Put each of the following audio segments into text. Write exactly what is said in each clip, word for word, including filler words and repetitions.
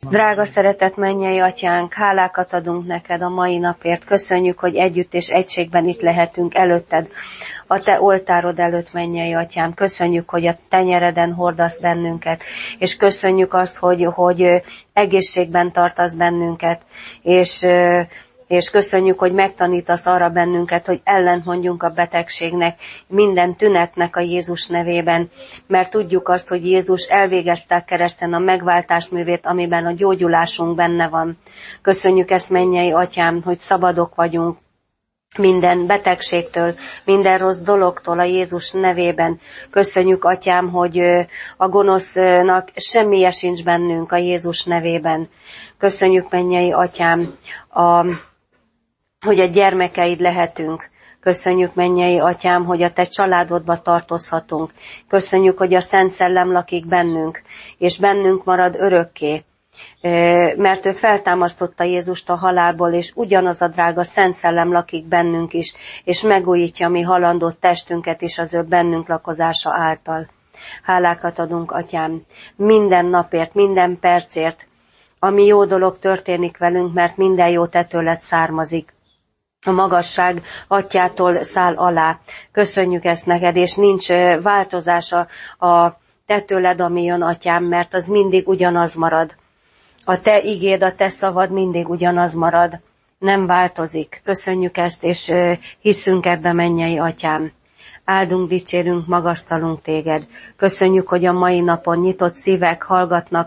Drága szeretett mennyei atyánk, hálákat adunk neked a mai napért. Köszönjük, hogy együtt és egységben itt lehetünk előtted, a te oltárod előtt, mennyei atyám. Köszönjük, hogy a tenyereden hordasz bennünket, és köszönjük azt, hogy, hogy egészségben tartasz bennünket, és és köszönjük, hogy megtanítasz arra bennünket, hogy ellent mondjunk a betegségnek, minden tünetnek a Jézus nevében, mert tudjuk azt, hogy Jézus elvégezte a kereszten a megváltás művét, amiben a gyógyulásunk benne van. Köszönjük ezt, mennyei atyám, hogy szabadok vagyunk minden betegségtől, minden rossz dologtól a Jézus nevében. Köszönjük, atyám, hogy a gonosznak semmije sincs bennünk a Jézus nevében. Köszönjük, mennyei atyám, a hogy a gyermekeid lehetünk. Köszönjük, mennyei atyám, hogy a te családodba tartozhatunk. Köszönjük, hogy a Szent Szellem lakik bennünk, és bennünk marad örökké. Mert ő feltámasztotta Jézust a halálból, és ugyanaz a drága Szent Szellem lakik bennünk is, és megújítja mi halandó testünket is az ő bennünk lakozása által. Hálákat adunk, atyám, minden napért, minden percért, ami jó dolog történik velünk, mert minden jó te tőled származik. A magasság atyától száll alá. Köszönjük ezt neked, és nincs változása a te tőled, ami jön, atyám, mert az mindig ugyanaz marad. A te igéd, a te szavad mindig ugyanaz marad. Nem változik. Köszönjük ezt, és hiszünk ebbe, mennyei atyám. Áldunk, dicsérünk, magasztalunk téged. Köszönjük, hogy a mai napon nyitott szívek hallgatnak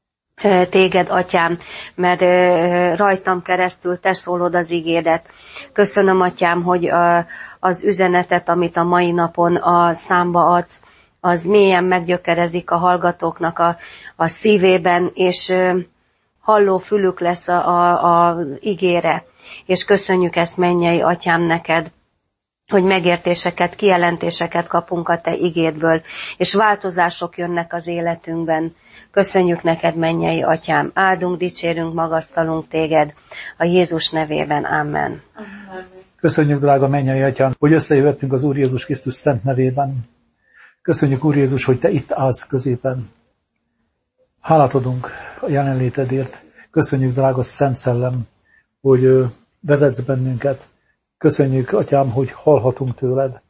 téged, atyám, mert rajtam keresztül te szólod az igédet. Köszönöm, atyám, hogy az üzenetet, amit a mai napon a számba adsz, az mélyen meggyökerezik a hallgatóknak a, a szívében, és halló fülük lesz a, a, a igére. És köszönjük ezt, mennyei atyám, neked, hogy megértéseket, kijelentéseket kapunk a te igédből, és változások jönnek az életünkben. Köszönjük neked, mennyei atyám, áldunk, dicsérünk, magasztalunk téged, a Jézus nevében, amen. Köszönjük, drága mennyei atyám, hogy összejöttünk az Úr Jézus Krisztus szent nevében. Köszönjük, Úr Jézus, hogy te itt állsz középen. Hálát adunk a jelenlétedért. Köszönjük, drága Szent Szellem, hogy vezetsz bennünket. Köszönjük, atyám, hogy hallhatunk tőled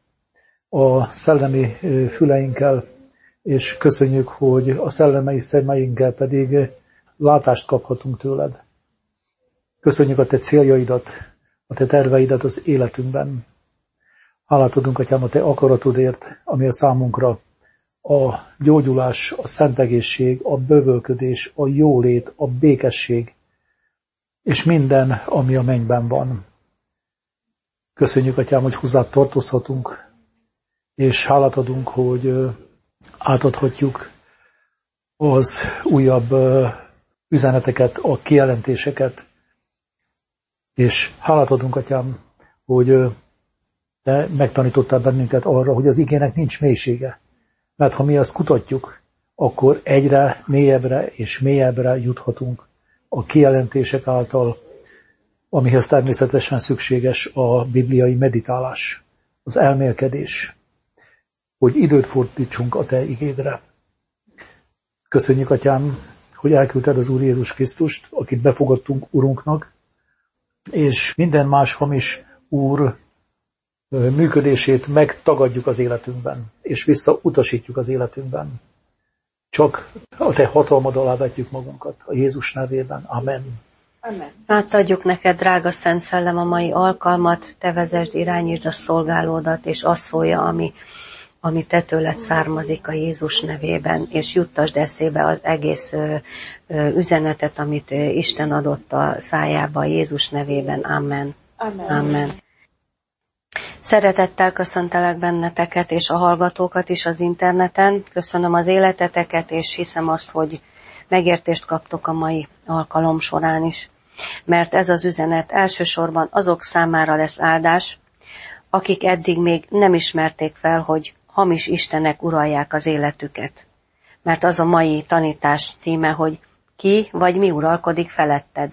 a szellemi füleinkkel, és köszönjük, hogy a szellemei szemeinkkel pedig látást kaphatunk tőled. Köszönjük a te céljaidat, a te terveidet az életünkben. Hálát adunk, atyám, a te akaratodért, ami a számunkra a gyógyulás, a szent egészség, a bővölködés, a jólét, a békesség, és minden, ami a mennyben van. Köszönjük, atyám, hogy hozzád tartozhatunk, és hálát adunk, hogy átadhatjuk az újabb üzeneteket, a kijelentéseket, és hálát adunk, atyám, hogy te megtanítottál bennünket arra, hogy az igének nincs mélysége. Mert ha mi azt kutatjuk, akkor egyre mélyebbre és mélyebbre juthatunk a kijelentések által, amihez természetesen szükséges a bibliai meditálás, az elmélkedés, hogy időt fordítsunk a te igédre. Köszönjük, atyám, hogy elküldted az Úr Jézus Krisztust, akit befogadtunk Urunknak, és minden más hamis úr működését megtagadjuk az életünkben, és visszautasítjuk az életünkben. Csak a te hatalmad alá vetjük magunkat, a Jézus nevében. Amen. Amen. Átadjuk neked, drága Szent Szellem, a mai alkalmat, te vezesd, irányítsd a szolgálódat, és azt szólja, ami, ami te tőled származik a Jézus nevében, és juttasd eszébe az egész ö, ö, üzenetet, amit ö, Isten adott a szájába a Jézus nevében. Amen. Amen. Amen. Szeretettel köszöntelek benneteket és a hallgatókat is az interneten. Köszönöm az életeteket, és hiszem azt, hogy megértést kaptok a mai alkalom során is. Mert ez az üzenet elsősorban azok számára lesz áldás, akik eddig még nem ismerték fel, hogy hamis istenek uralják az életüket. Mert az a mai tanítás címe, hogy ki vagy mi uralkodik feletted.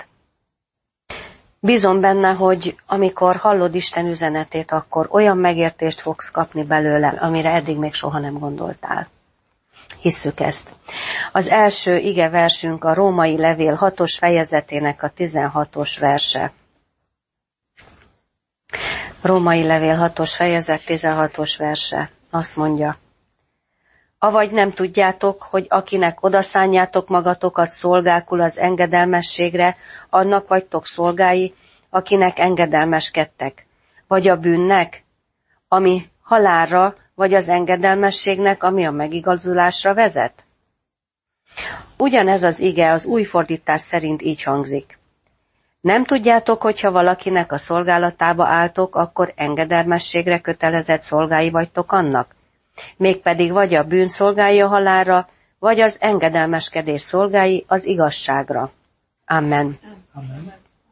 Bízom benne, hogy amikor hallod Isten üzenetét, akkor olyan megértést fogsz kapni belőle, amire eddig még soha nem gondoltál. Hisszük ezt. Az első igeversünk a Római levél hatos fejezetének a tizenhatos verse. Római levél hatos fejezet tizenhatos verse. Azt mondja: avagy nem tudjátok, hogy akinek odaszánjátok magatokat szolgákul az engedelmességre, annak vagytok szolgái, akinek engedelmeskedtek. Vagy a bűnnek, ami halálra, vagy az engedelmességnek, ami a megigazulásra vezet? Ugyanez az ige az új fordítás szerint így hangzik: nem tudjátok, hogyha valakinek a szolgálatába álltok, akkor engedelmességre kötelezett szolgái vagytok annak? Mégpedig vagy a bűn szolgái a halálra, vagy az engedelmeskedés szolgái az igazságra. Amen. Amen.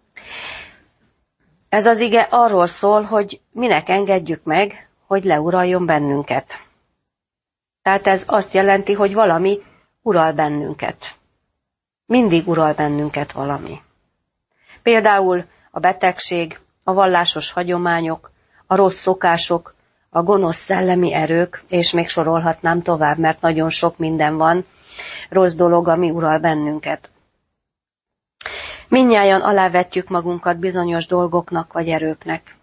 Ez az ige arról szól, hogy minek engedjük meg, hogy leuraljon bennünket. Tehát ez azt jelenti, hogy valami ural bennünket. Mindig ural bennünket valami. Például a betegség, a vallásos hagyományok, a rossz szokások, a gonosz szellemi erők, és még sorolhatnám tovább, mert nagyon sok minden van, rossz dolog, ami ural bennünket. Mindnyájan alávetjük magunkat bizonyos dolgoknak vagy erőknek.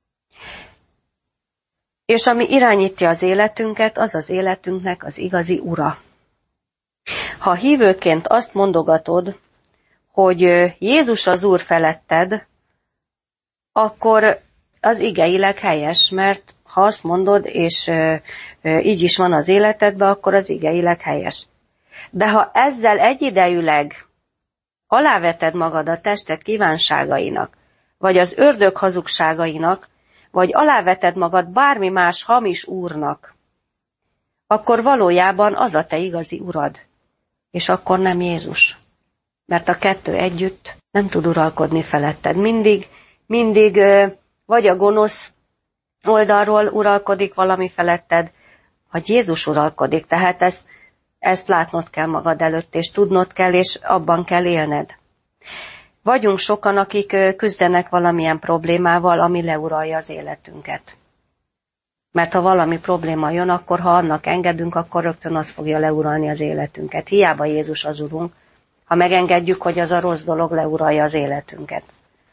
És ami irányítja az életünket, az az életünknek az igazi ura. Ha hívőként azt mondogatod, hogy Jézus az Úr feletted, akkor az igeileg helyes, mert ha azt mondod, és így is van az életedben, akkor az igeileg helyes. De ha ezzel egyidejűleg aláveted magad a tested kívánságainak, vagy az ördög hazugságainak, vagy aláveted magad bármi más hamis úrnak, akkor valójában az a te igazi urad, és akkor nem Jézus. Mert a kettő együtt nem tud uralkodni feletted. Mindig, mindig vagy a gonosz oldalról uralkodik valami feletted, vagy Jézus uralkodik. Tehát ezt, ezt látnod kell magad előtt, és tudnod kell, és abban kell élned. Vagyunk sokan, akik küzdenek valamilyen problémával, ami leuralja az életünket. Mert ha valami probléma jön, akkor ha annak engedünk, akkor rögtön az fogja leuralni az életünket. Hiába Jézus az Urunk, ha megengedjük, hogy az a rossz dolog leuralja az életünket.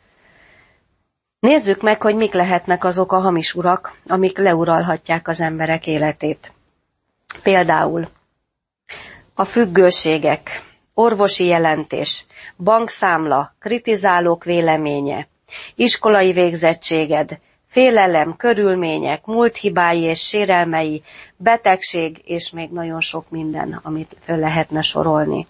Nézzük meg, hogy mik lehetnek azok a hamis urak, amik leuralhatják az emberek életét. Például a függőségek, orvosi jelentés, bankszámla, kritizálók véleménye, iskolai végzettséged, félelem, körülmények, múlt hibái és sérelmei, betegség, és még nagyon sok minden, amit föl lehetne sorolni.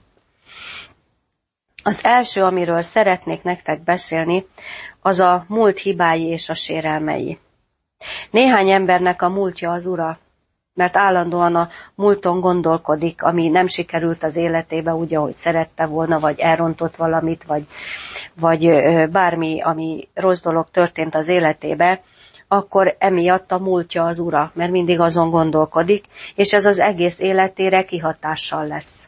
Az első, amiről szeretnék nektek beszélni, az a múlt hibái és a sérelmei. Néhány embernek a múltja az ura, mert állandóan a múlton gondolkodik, ami nem sikerült az életébe úgy, ahogy szerette volna, vagy elrontott valamit, vagy, vagy bármi, ami rossz dolog történt az életébe, akkor emiatt a múltja az ura, mert mindig azon gondolkodik, és ez az egész életére kihatással lesz.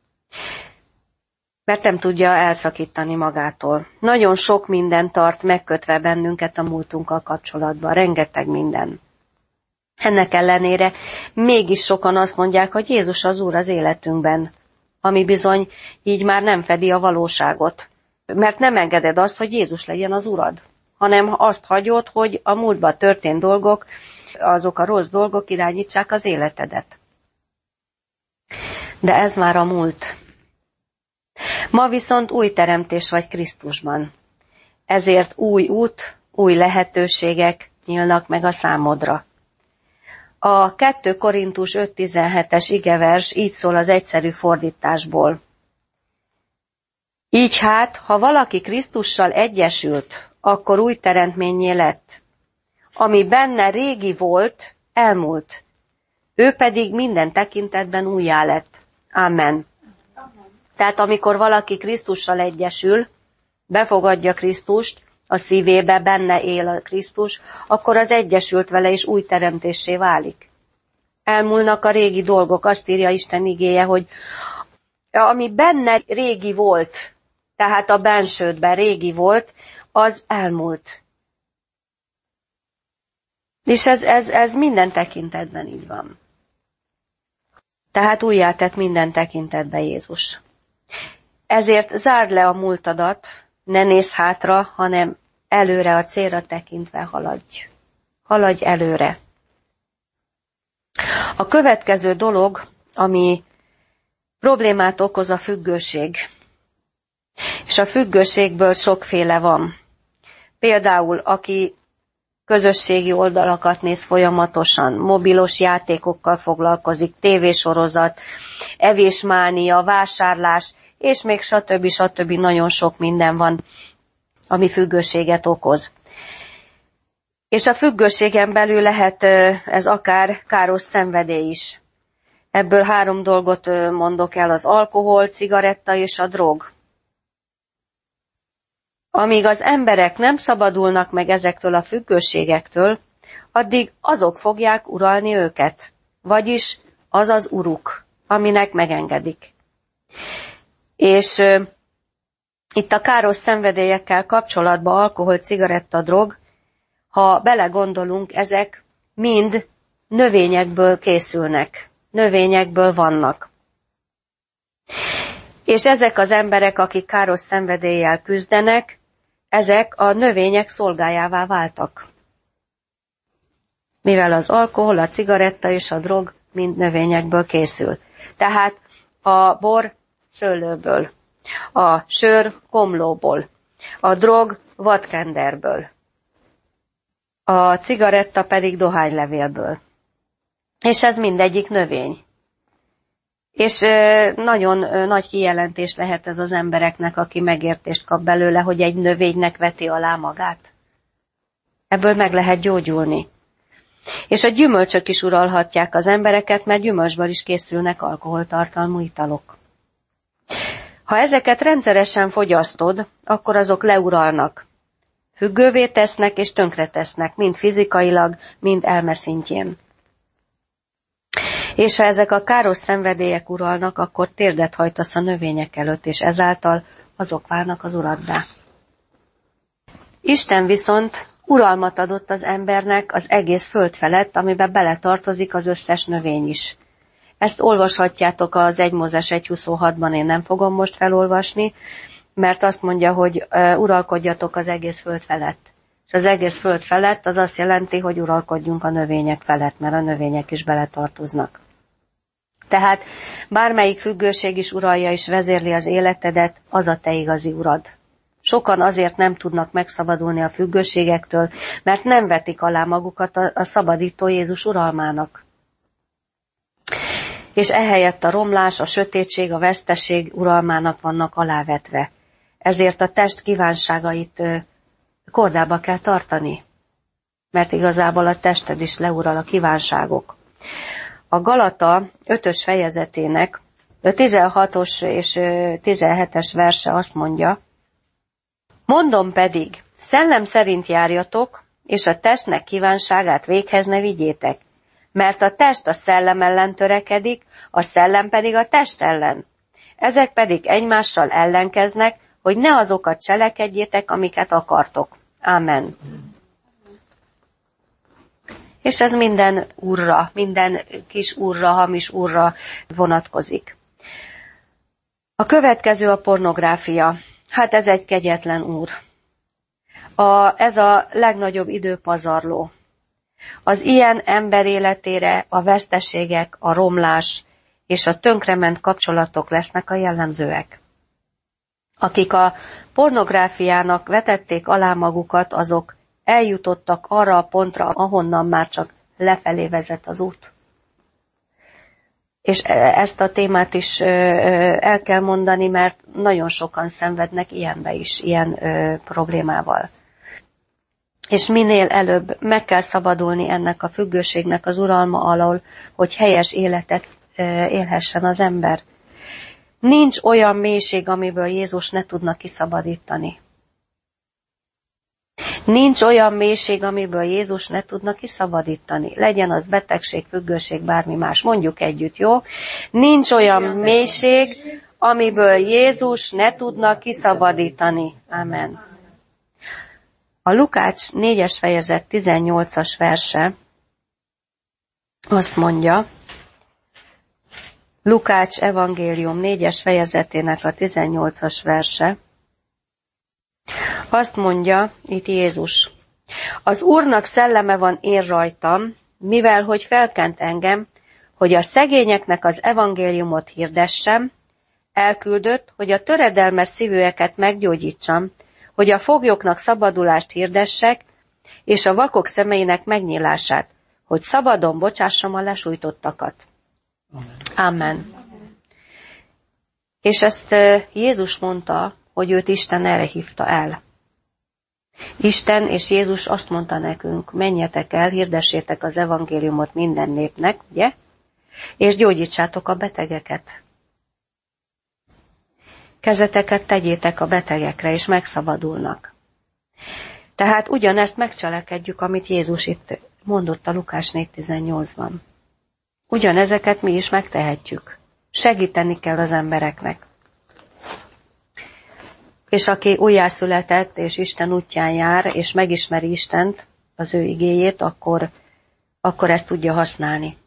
Mert nem tudja elszakítani magától. Nagyon sok minden tart megkötve bennünket a múltunkkal kapcsolatban, rengeteg minden. Ennek ellenére mégis sokan azt mondják, hogy Jézus az Úr az életünkben, ami bizony így már nem fedi a valóságot. Mert nem engeded azt, hogy Jézus legyen az Urad, hanem azt hagyod, hogy a múltban történt dolgok, azok a rossz dolgok irányítsák az életedet. De ez már a múlt. Ma viszont új teremtés vagy Krisztusban. Ezért új út, új lehetőségek nyílnak meg a számodra. A kettő Korintus öt tizenhetes igevers így szól az egyszerű fordításból. Így hát, ha valaki Krisztussal egyesült, akkor új teremtménnyé lett. Ami benne régi volt, elmúlt. Ő pedig minden tekintetben újjá lett. Amen. Tehát amikor valaki Krisztussal egyesül, befogadja Krisztust, a szívébe benne él a Krisztus, akkor az egyesült vele is új teremtéssé válik. Elmúlnak a régi dolgok, azt írja Isten igéje, hogy ami benne régi volt, tehát a bensődben régi volt, az elmúlt. És ez, ez, ez minden tekintetben így van. Tehát újjátett minden tekintetbe Jézus. Ezért zárd le a múltadat, ne nézz hátra, hanem előre a célra tekintve haladj. Haladj előre. A következő dolog, ami problémát okoz, a függőség. És a függőségből sokféle van. Például, aki közösségi oldalakat néz folyamatosan, mobilos játékokkal foglalkozik, tévésorozat, evésmánia, vásárlás, és még stb. stb. Nagyon sok minden van, ami függőséget okoz. És a függőségen belül lehet ez akár káros szenvedély is. Ebből három dolgot mondok el, az alkohol, cigaretta és a drog. Amíg az emberek nem szabadulnak meg ezektől a függőségektől, addig azok fogják uralni őket. Vagyis az az uruk, aminek megengedik. És uh, itt a káros szenvedélyekkel kapcsolatban alkohol, cigaretta, drog, ha belegondolunk, ezek mind növényekből készülnek, növényekből vannak. És ezek az emberek, akik káros szenvedéllyel küzdenek, ezek a növények szolgájává váltak. Mivel az alkohol, a cigaretta és a drog mind növényekből készül. Tehát a bor szőlőből, a sör komlóból, a drog vadkenderből, a cigaretta pedig dohánylevélből. És ez mindegyik növény. És nagyon nagy kijelentés lehet ez az embereknek, aki megértést kap belőle, hogy egy növénynek veti alá magát. Ebből meg lehet gyógyulni. És a gyümölcsök is uralhatják az embereket, mert gyümölcsből is készülnek alkoholtartalmú italok. Ha ezeket rendszeresen fogyasztod, akkor azok leuralnak. Függővé tesznek és tönkretesznek, mind fizikailag, mind elme szintjén. És ha ezek a káros szenvedélyek uralnak, akkor térdet hajtasz a növények előtt, és ezáltal azok válnak az uraddá. Isten viszont uralmat adott az embernek az egész föld felett, amiben beletartozik az összes növény is. Ezt olvashatjátok az egy Mózes egy huszonhatban, én nem fogom most felolvasni, mert azt mondja, hogy uralkodjatok az egész föld felett. És az egész föld felett az azt jelenti, hogy uralkodjunk a növények felett, mert a növények is beletartoznak. Tehát bármelyik függőség is uralja és vezérli az életedet, az a te igazi urad. Sokan azért nem tudnak megszabadulni a függőségektől, mert nem vetik alá magukat a, a szabadító Jézus uralmának. És ehelyett a romlás, a sötétség, a veszteség uralmának vannak alávetve. Ezért a test kívánságait kordába kell tartani, mert igazából a tested is leural a kívánságok. A Galata ötös fejezetének a tizenhatos és tizenhetes verse azt mondja, mondom pedig, szellem szerint járjatok, és a testnek kívánságát véghez ne vigyétek, mert a test a szellem ellen törekedik, a szellem pedig a test ellen. Ezek pedig egymással ellenkeznek, hogy ne azokat cselekedjétek, amiket akartok. Ámen. És ez minden úrra, minden kis úrra, hamis úrra vonatkozik. A következő a pornográfia. Hát ez egy kegyetlen úr. A, ez a legnagyobb időpazarló. Az ilyen ember életére a veszteségek, a romlás és a tönkrement kapcsolatok lesznek a jellemzőek. Akik a pornográfiának vetették alá magukat, azok eljutottak arra a pontra, ahonnan már csak lefelé vezet az út. És ezt a témát is el kell mondani, mert nagyon sokan szenvednek ilyenbe is, ilyen problémával. És minél előbb meg kell szabadulni ennek a függőségnek az uralma alól, hogy helyes életet élhessen az ember. Nincs olyan mélység, amiből Jézus ne tudna kiszabadítani. Nincs olyan mélység, amiből Jézus ne tudna kiszabadítani. Legyen az betegség, függőség, bármi más. Mondjuk együtt, jó? Nincs olyan mélység, amiből Jézus ne tudna kiszabadítani. Amen. A Lukács négyes fejezet tizennyolcas verse azt mondja, Lukács evangélium négyes fejezetének a tizennyolcas verse. Azt mondja itt Jézus: az Úrnak szelleme van én rajtam, mivel hogy felkent engem, hogy a szegényeknek az evangéliumot hirdessem, elküldött, hogy a töredelmes szívűeket meggyógyítsam, hogy a foglyoknak szabadulást hirdessek, és a vakok szemeinek megnyílását, hogy szabadon bocsássam a lesújtottakat. Amen. Amen. És ezt Jézus mondta, hogy őt Isten erre hívta el. Isten és Jézus azt mondta nekünk: menjetek el, hirdessétek az evangéliumot minden népnek, ugye? És gyógyítsátok a betegeket. Kezeteket tegyétek a betegekre, és megszabadulnak. Tehát ugyanezt megcselekedjük, amit Jézus itt mondott a Lukás négy tizennyolcban. Ugyanezeket mi is megtehetjük. Segíteni kell az embereknek. És aki újjászületett, és Isten útján jár, és megismeri Istent, az ő igéjét, akkor, akkor ezt tudja használni.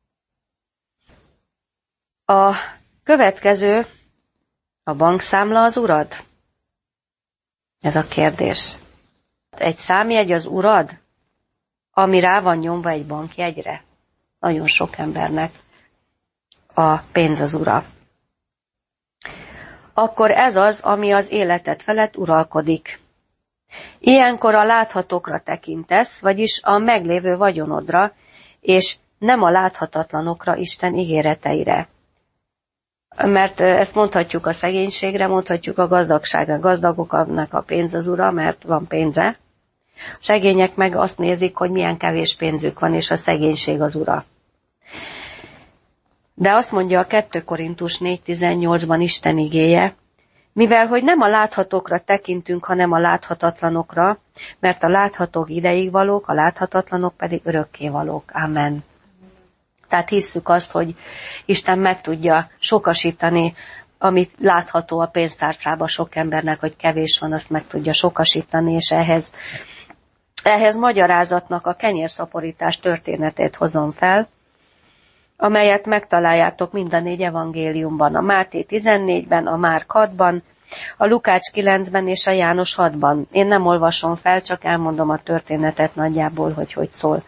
A következő: a bankszámla az urad? Ez a kérdés. Egy számjegy az urad, ami rá van nyomva egy bankjegyre? Nagyon sok embernek a pénz az ura. Akkor ez az, ami az életed felett uralkodik. Ilyenkor a láthatókra tekintesz, vagyis a meglévő vagyonodra, és nem a láthatatlanokra, Isten ígéreteire. Mert ezt mondhatjuk a szegénységre, mondhatjuk a gazdagságra. Gazdagoknak a pénz az ura, mert van pénze. A szegények meg azt nézik, hogy milyen kevés pénzük van, és a szegénység az ura. De azt mondja a kettő Korintus négy tizennyolcban Isten igéje: mivel hogy nem a láthatókra tekintünk, hanem a láthatatlanokra, mert a láthatók ideig valók, a láthatatlanok pedig örökké valók. Amen. Tehát hisszük azt, hogy Isten meg tudja sokasítani, amit látható a pénztárcában sok embernek, hogy kevés van, azt meg tudja sokasítani, és ehhez, ehhez magyarázatnak a kenyérszaporítás történetét hozom fel, amelyet megtaláljátok mind a négy evangéliumban, a Máté tizennégyben, a Márk hatban, a Lukács kilencben és a János hatban. Én nem olvasom fel, csak elmondom a történetet nagyjából, hogy hogy szól.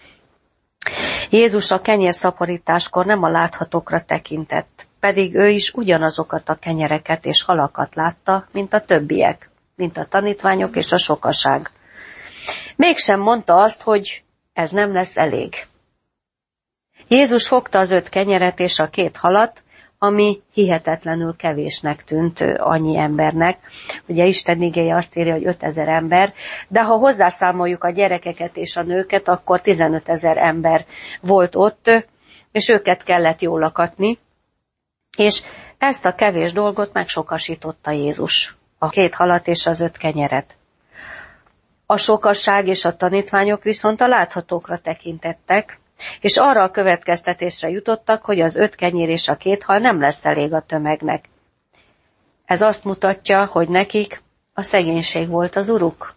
Jézus a kenyérszaporításkor nem a láthatókra tekintett, pedig ő is ugyanazokat a kenyereket és halakat látta, mint a többiek, mint a tanítványok és a sokaság. Mégsem mondta azt, hogy ez nem lesz elég. Jézus fogta az öt kenyeret és a két halat, ami hihetetlenül kevésnek tűnt annyi embernek. Ugye Isten igéje azt írja, hogy ötezer ember, de ha hozzászámoljuk a gyerekeket és a nőket, akkor tizenötezer ember volt ott, és őket kellett jól lakatni. És ezt a kevés dolgot megsokasította Jézus, a két halat és az öt kenyeret. A sokasság és a tanítványok viszont a láthatókra tekintettek, és arra a következtetésre jutottak, hogy az öt kenyér és a két hal nem lesz elég a tömegnek. Ez azt mutatja, hogy nekik a szegénység volt az uruk.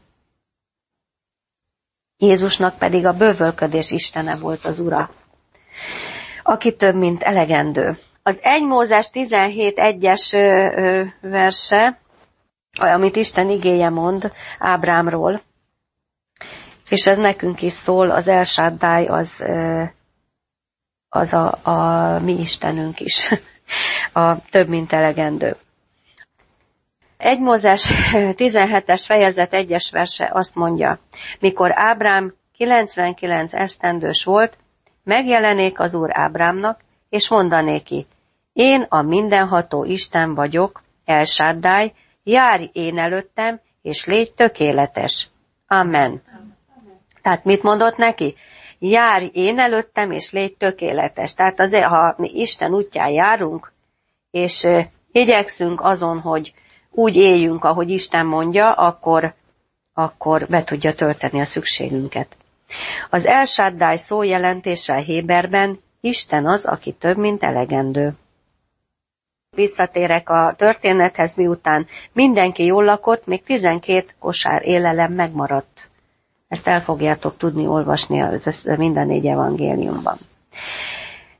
Jézusnak pedig a bővölködés istene volt az ura, aki több, mint elegendő. Az egy Mózes tizenhét egyes verse, amit Isten igéje mond Ábrámról, és ez nekünk is szól, az El Shaddai, az, az a, a mi Istenünk is, a több mint elegendő. egy Mózes tizenhetes fejezet egyes verse azt mondja: mikor Ábrám kilencvenkilenc esztendős volt, megjelenék az Úr Ábrámnak, és mondanéki: én a mindenható Isten vagyok, El Shaddai, járj én előttem, és légy tökéletes. Amen. Tehát mit mondott neki? Járj én előttem, és légy tökéletes. Tehát azért, ha mi Isten útján járunk, és igyekszünk azon, hogy úgy éljünk, ahogy Isten mondja, akkor, akkor be tudja tölteni a szükségünket. Az El Shaddai szó jelentése a héberben: Isten az, aki több, mint elegendő. Visszatérek a történethez, miután mindenki jól lakott, még tizenkét kosár élelem megmaradt. Ezt el fogjátok tudni olvasni az minden négy evangéliumban.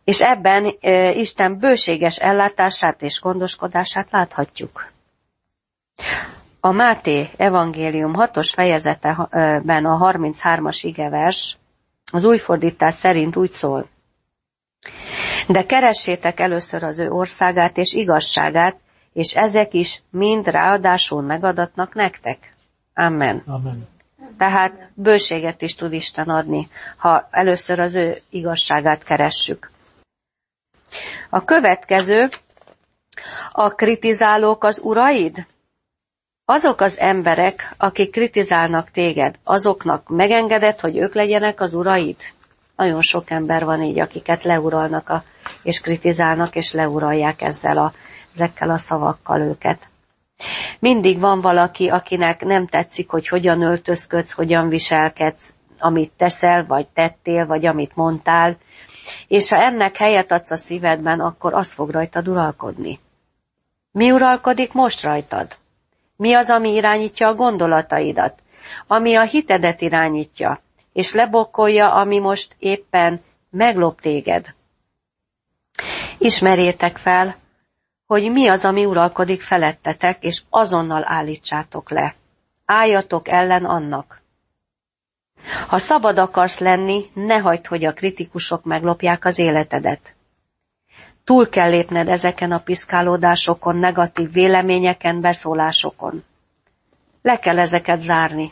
És ebben e, Isten bőséges ellátását és gondoskodását láthatjuk. A Máté evangélium hatos fejezetben a harminchármas igevers az új fordítás szerint úgy szól: de keressétek először az ő országát és igazságát, és ezek is mind ráadásul megadatnak nektek. Amen. Amen. Tehát bőséget is tud Isten adni, ha először az ő igazságát keressük. A következő, a kritizálók az uraid? Azok az emberek, akik kritizálnak téged, azoknak megengedett, hogy ők legyenek az uraid? Nagyon sok ember van így, akiket leuralnak a, és kritizálnak, és leuralják ezzel a, ezekkel a szavakkal őket. Mindig van valaki, akinek nem tetszik, hogy hogyan öltözködsz, hogyan viselkedsz, amit teszel, vagy tettél, vagy amit mondtál, és ha ennek helyet adsz a szívedben, akkor az fog rajtad uralkodni. Mi uralkodik most rajtad? Mi az, ami irányítja a gondolataidat? Ami a hitedet irányítja, és lebokkolja, ami most éppen meglop téged? Ismerjétek fel, hogy mi az, ami uralkodik felettetek, és azonnal állítsátok le. Álljatok ellen annak. Ha szabad akarsz lenni, ne hagyd, hogy a kritikusok meglopják az életedet. Túl kell lépned ezeken a piszkálódásokon, negatív véleményeken, beszólásokon. Le kell ezeket zárni.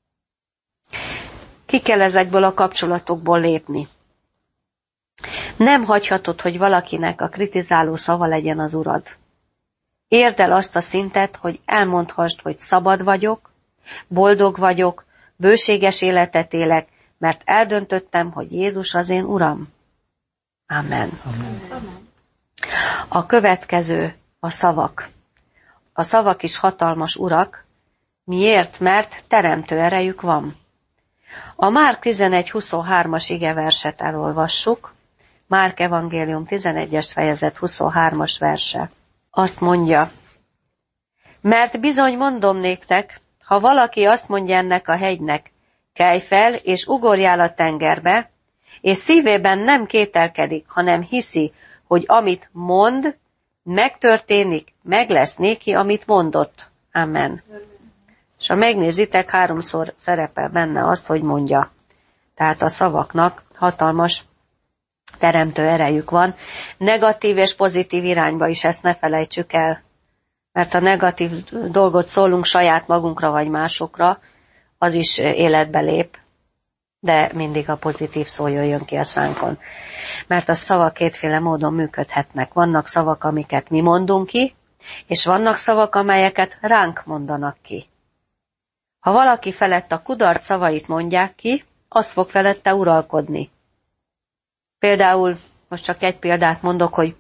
Ki kell ezekből a kapcsolatokból lépni. Nem hagyhatod, hogy valakinek a kritizáló szava legyen az urad. Érd el azt a szintet, hogy elmondhassd, hogy szabad vagyok, boldog vagyok, bőséges életet élek, mert eldöntöttem, hogy Jézus az én Uram. Amen. Amen. A következő a szavak. A szavak is hatalmas urak. Miért? Mert teremtő erejük van. A Márk tizenegy huszonhármas igeverset elolvassuk. Márk evangélium tizenegyes fejezet huszonhármas verse. Azt mondja: mert bizony mondom néktek, ha valaki azt mondja ennek a hegynek, kelj fel és ugorjál a tengerbe, és szívében nem kételkedik, hanem hiszi, hogy amit mond, megtörténik, meg lesz néki, amit mondott. Amen. És ha megnézitek, háromszor szerepel benne azt, hogy mondja. Tehát a szavaknak hatalmas teremtő erejük van. Negatív és pozitív irányba is, ezt ne felejtsük el. Mert ha negatív dolgot szólunk saját magunkra vagy másokra, az is életbe lép. De mindig a pozitív szó jöjjön ki a szánkon. Mert a szavak kétféle módon működhetnek. Vannak szavak, amiket mi mondunk ki, és vannak szavak, amelyeket ránk mondanak ki. Ha valaki felett a kudarc szavait mondják ki, az fog felette uralkodni. Például, most csak egy példát mondok, hogy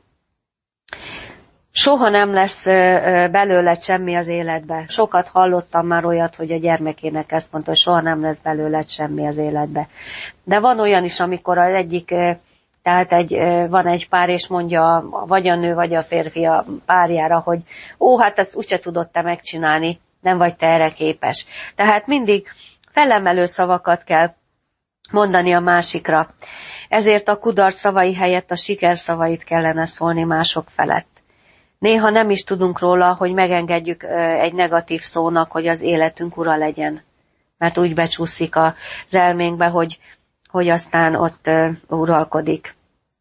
soha nem lesz belőled semmi az életbe. Sokat hallottam már olyat, hogy a gyermekének ezt mondta, hogy soha nem lesz belőled semmi az életbe. De van olyan is, amikor az egyik, tehát egy, van egy pár, és mondja vagy a nő, vagy a férfi a párjára, hogy ó, hát ezt úgyse tudod te megcsinálni, nem vagy te erre képes. Tehát mindig felemelő szavakat kell mondani a másikra. Ezért a kudarc szavai helyett a siker szavait kellene szólni mások felett. Néha nem is tudunk róla, hogy megengedjük egy negatív szónak, hogy az életünk ura legyen. Mert úgy becsúszik az elménkbe, hogy, hogy aztán ott uralkodik.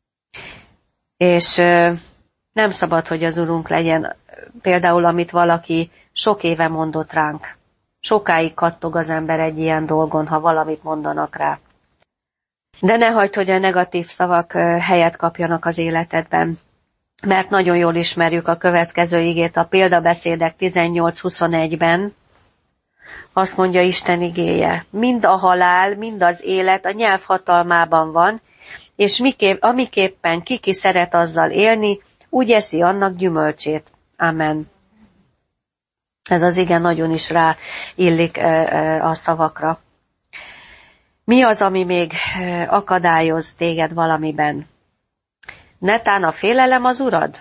És nem szabad, hogy az urunk legyen. Például, amit valaki sok éve mondott ránk. Sokáig kattog az ember egy ilyen dolgon, ha valamit mondanak rá. De ne hagyd, hogy a negatív szavak helyet kapjanak az életedben. Mert nagyon jól ismerjük a következő igét, a példabeszédek tizennyolc huszonegyben. Azt mondja Isten igéje: mind a halál, mind az élet a nyelv hatalmában van, és miképp, amiképpen kiki szeret azzal élni, úgy eszi annak gyümölcsét. Amen. Ez az ige nagyon is ráillik a szavakra. Mi az, ami még akadályoz téged valamiben? Netán a félelem az urad?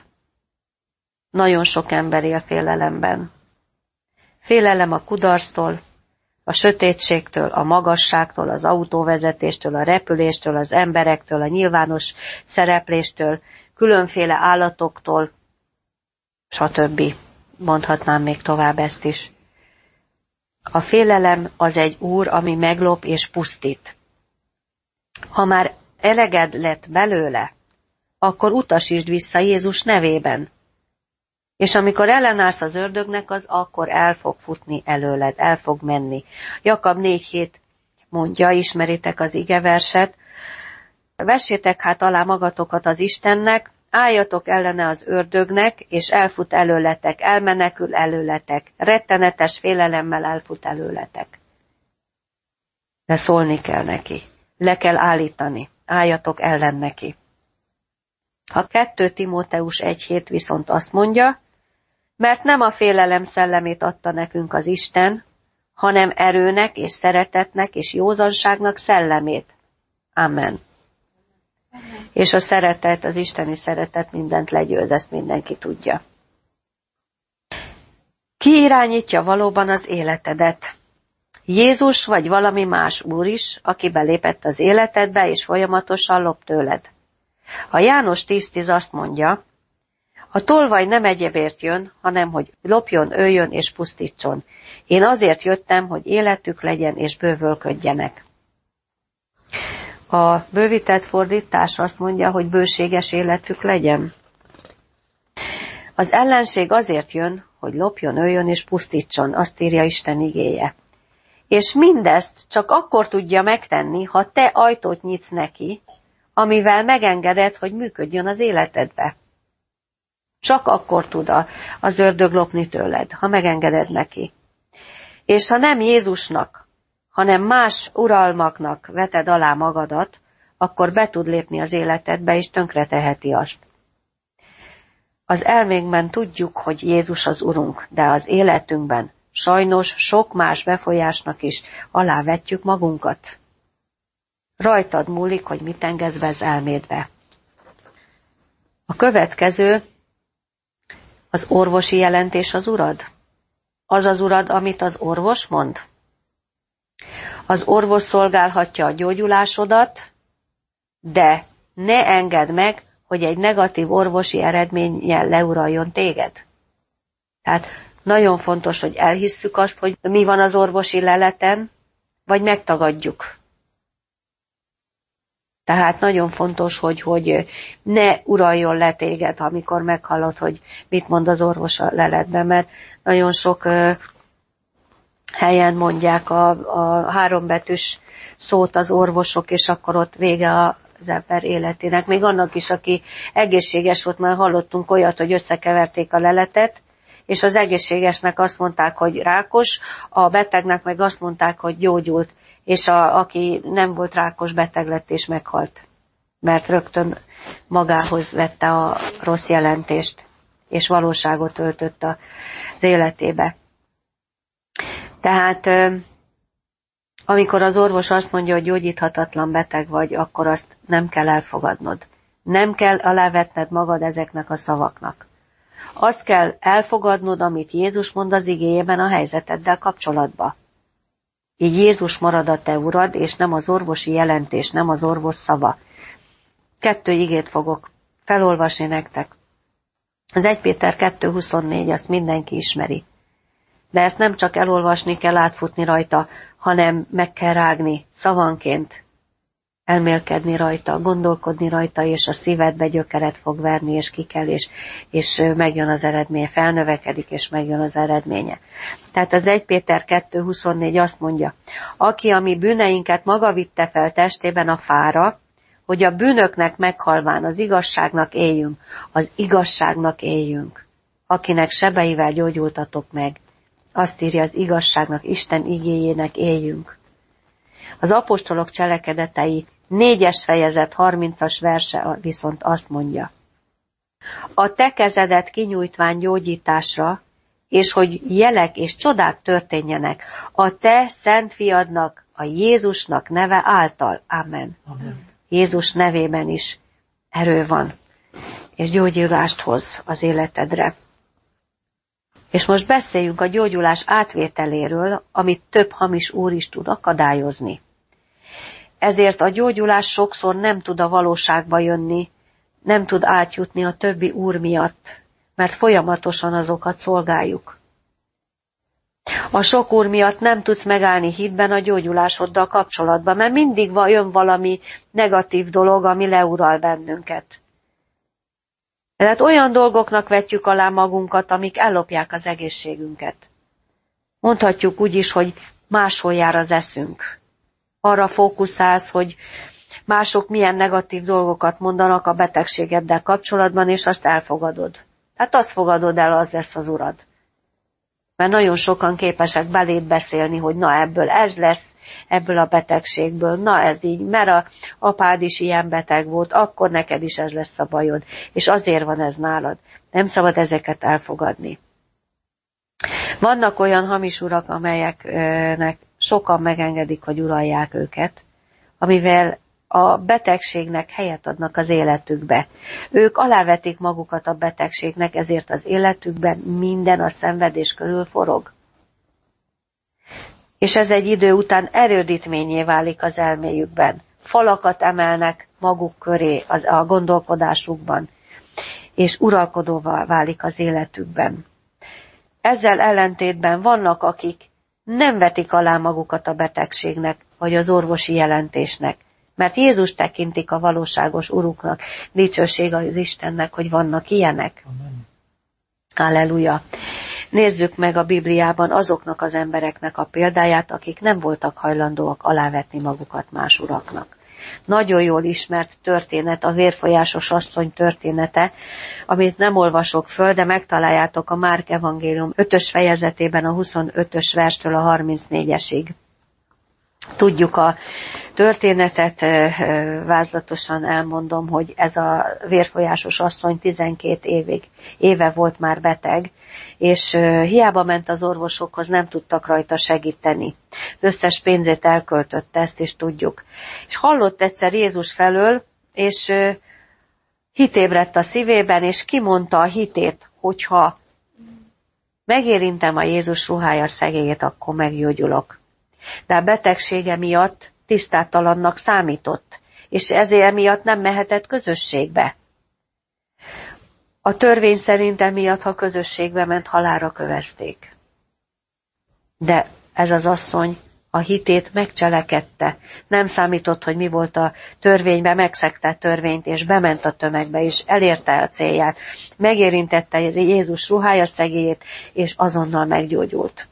Nagyon sok ember él félelemben. Félelem a kudarctól, A sötétségtől, a magasságtól, az autóvezetéstől, a repüléstől, az emberektől, a nyilvános szerepléstől, különféle állatoktól, stb. Mondhatnám még tovább ezt is. A félelem az egy úr, ami meglop és pusztít. Ha már eleged lett belőle, akkor utasítsd vissza Jézus nevében. És amikor ellenállsz az ördögnek, az akkor el fog futni előled, el fog menni. Jakab négy hét mondja, ismeritek az igeverset, vessétek hát alá magatokat az Istennek, álljatok ellene az ördögnek, és elfut előletek, elmenekül előletek, rettenetes félelemmel elfut előletek. De szólni kell neki, le kell állítani, álljatok ellen neki. A kettő Timóteus egy hét viszont azt mondja, mert nem a félelem szellemét adta nekünk az Isten, hanem erőnek és szeretetnek és józanságnak szellemét. Amen. És a szeretet, az isteni szeretet mindent legyőz, ezt mindenki tudja. Ki irányítja valóban az életedet? Jézus vagy valami más úr is, aki belépett az életedbe, és folyamatosan lop tőled. A János tíz tíz azt mondja, a tolvaj nem egyebért jön, hanem hogy lopjon, öljön és pusztítson. Én azért jöttem, hogy életük legyen és bővölködjenek. A bővített fordítás azt mondja, hogy bőséges életük legyen. Az ellenség azért jön, hogy lopjon, öljön és pusztítson, azt írja Isten igéje. És mindezt csak akkor tudja megtenni, ha te ajtót nyitsz neki, amivel megengeded, hogy működjön az életedbe. Csak akkor tud az ördög lopni tőled, ha megengeded neki. És ha nem Jézusnak, hanem más uralmaknak veted alá magadat, akkor be tud lépni az életedbe, és tönkreteheti azt. Az elménkben tudjuk, hogy Jézus az Urunk, de az életünkben sajnos sok más befolyásnak is alávetjük magunkat. Rajtad múlik, hogy mit engedsz be az elmédbe. A következő az orvosi jelentés az urad. Az az urad, amit az orvos mond. Az orvos szolgálhatja a gyógyulásodat, de ne engedd meg, hogy egy negatív orvosi eredménnyel leuraljon téged. Tehát nagyon fontos, hogy elhisszük azt, hogy mi van az orvosi leleten, vagy megtagadjuk. Tehát nagyon fontos, hogy, hogy ne uraljon le téged, amikor meghallod, hogy mit mond az orvos a leletben, mert nagyon sok uh, helyen mondják a, a hárombetűs szót az orvosok, és akkor ott vége az ember életének. Még annak is, aki egészséges volt, már hallottunk olyat, hogy összekeverték a leletet, és az egészségesnek azt mondták, hogy rákos, a betegnek meg azt mondták, hogy gyógyult, és a, aki nem volt rákos, beteg lett és meghalt, mert rögtön magához vette a rossz jelentést, és valóságot öltött az életébe. Tehát amikor az orvos azt mondja, hogy gyógyíthatatlan beteg vagy, akkor azt nem kell elfogadnod. Nem kell alávetned magad ezeknek a szavaknak. Azt kell elfogadnod, amit Jézus mond az igéjében a helyzeteddel kapcsolatban. Így Jézus marad a te urad, és nem az orvosi jelentés, nem az orvos szava. Kettő igét fogok felolvasni nektek. Az egy Péter kettő huszonnégy, azt mindenki ismeri. De ezt nem csak elolvasni kell, átfutni rajta, hanem meg kell rágni szavanként, elmélkedni rajta, gondolkodni rajta, és a szívedbe gyökeret fog verni, és kikel, és, és megjön az eredménye, felnövekedik, és megjön az eredménye. Tehát az egy Péter kettő huszonnégy azt mondja, aki a mi bűneinket maga vitte fel testében a fára, hogy a bűnöknek meghalván az igazságnak éljünk, az igazságnak éljünk, akinek sebeivel gyógyultatok meg. Azt írja, az igazságnak, Isten igéjének éljünk. Az apostolok cselekedetei négyes fejezet harmincas verse viszont azt mondja. A te kezedet kinyújtván gyógyításra, és hogy jelek és csodák történjenek a te szent fiadnak, a Jézusnak neve által. Amen. Amen. Jézus nevében is erő van, és gyógyulást hoz az életedre. És most beszéljünk a gyógyulás átvételéről, amit több hamis úr is tud akadályozni. Ezért a gyógyulás sokszor nem tud a valóságba jönni, nem tud átjutni a többi úr miatt, mert folyamatosan azokat szolgáljuk. A sok úr miatt nem tudsz megállni hitben a gyógyulásoddal kapcsolatban, mert mindig jön valami negatív dolog, ami leural bennünket. Tehát olyan dolgoknak vetjük alá magunkat, amik ellopják az egészségünket. Mondhatjuk úgy is, hogy máshol jár az eszünk. Arra fókuszálsz, hogy mások milyen negatív dolgokat mondanak a betegségeddel kapcsolatban, és azt elfogadod. Hát azt fogadod el, az lesz az urad. Mert nagyon sokan képesek beléd beszélni, hogy na ebből ez lesz, ebből a betegségből, na ez így, mert a apád is ilyen beteg volt, akkor neked is ez lesz a bajod, és azért van ez nálad. Nem szabad ezeket elfogadni. Vannak olyan hamis urak, amelyeknek sokan megengedik, hogy uralják őket, amivel a betegségnek helyet adnak az életükbe. Ők alávetik magukat a betegségnek, ezért az életükben minden a szenvedés körül forog. És ez egy idő után erődítményé válik az elméjükben. Falakat emelnek maguk köré az, a gondolkodásukban, és uralkodóvá válik az életükben. Ezzel ellentétben vannak, akik nem vetik alá magukat a betegségnek, vagy az orvosi jelentésnek, mert Jézus tekintik a valóságos uruknak, dicsőség az Istennek, hogy vannak ilyenek. Amen. Halleluja! Nézzük meg a Bibliában azoknak az embereknek a példáját, akik nem voltak hajlandóak alávetni magukat más uraknak. Nagyon jól ismert történet, a vérfolyásos asszony története, amit nem olvasok föl, de megtaláljátok a Márk evangélium ötös fejezetében a huszonötös verstől a harmincnégyesig. Tudjuk a történetet, vázlatosan elmondom, hogy ez a vérfolyásos asszony tizenkét évig, éve volt már beteg, és hiába ment az orvosokhoz, nem tudtak rajta segíteni. Az összes pénzét elköltötte, ezt is tudjuk. És hallott egyszer Jézus felől, és hitébredt a szívében, és kimondta a hitét, hogyha megérintem a Jézus ruhája szegélyét, akkor meggyógyulok. De a betegsége miatt tisztátalannak számított, és ezért miatt nem mehetett közösségbe. A törvény szerint emiatt, ha közösségbe ment, halálra kövezték. De ez az asszony a hitét megcselekedte. Nem számított, hogy mi volt a törvényben, megszegte a törvényt, és bement a tömegbe, és elérte a célját. Megérintette Jézus ruhája szegélyét, és azonnal meggyógyult.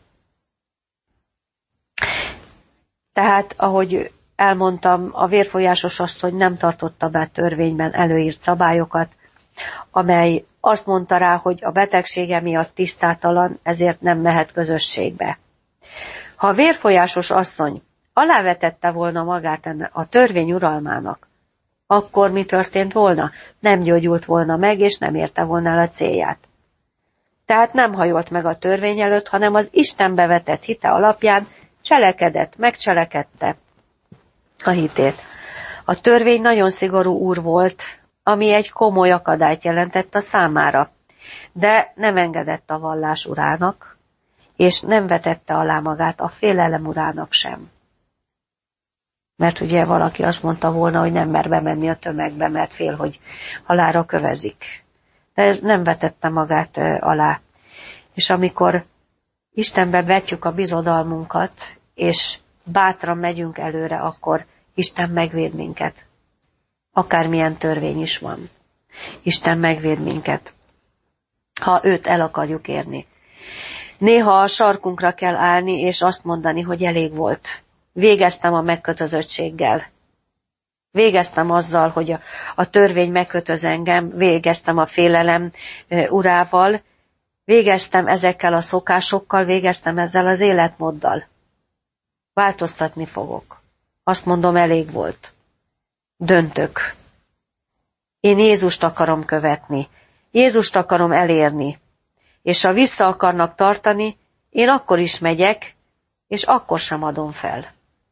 Tehát, ahogy elmondtam, a vérfolyásos asszony nem tartotta be törvényben előírt szabályokat, amely azt mondta rá, hogy a betegsége miatt tisztátalan, ezért nem mehet közösségbe. Ha a vérfolyásos asszony alávetette volna magát a törvény uralmának, akkor mi történt volna? Nem gyógyult volna meg, és nem érte volna el a célját. Tehát nem hajolt meg a törvény előtt, hanem az Istenbe vetett hite alapján cselekedett, megcselekedte a hitét. A törvény nagyon szigorú úr volt, ami egy komoly akadályt jelentett a számára, de nem engedett a vallás urának, és nem vetette alá magát a félelem urának sem. Mert ugye valaki azt mondta volna, hogy nem mer bemenni a tömegbe, mert fél, hogy halálra kövezik. De ez nem vetette magát alá. És amikor Istenbe vetjük a bizodalmunkat, és bátran megyünk előre, akkor Isten megvéd minket. Akármilyen törvény is van. Isten megvéd minket, ha őt el akarjuk érni. Néha a sarkunkra kell állni, és azt mondani, hogy elég volt. Végeztem a megkötözöttséggel. Végeztem azzal, hogy a, a törvény megkötöz engem, végeztem a félelem e, urával, végeztem ezekkel a szokásokkal, végeztem ezzel az életmóddal. Változtatni fogok. Azt mondom, elég volt. Döntök. Én Jézust akarom követni. Jézust akarom elérni. És ha vissza akarnak tartani, én akkor is megyek, és akkor sem adom fel.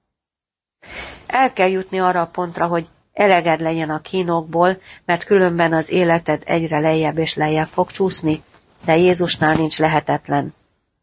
El kell jutni arra a pontra, hogy eleged legyen a kínokból, mert különben az életed egyre lejjebb és lejjebb fog csúszni. de Jézusnál nincs lehetetlen.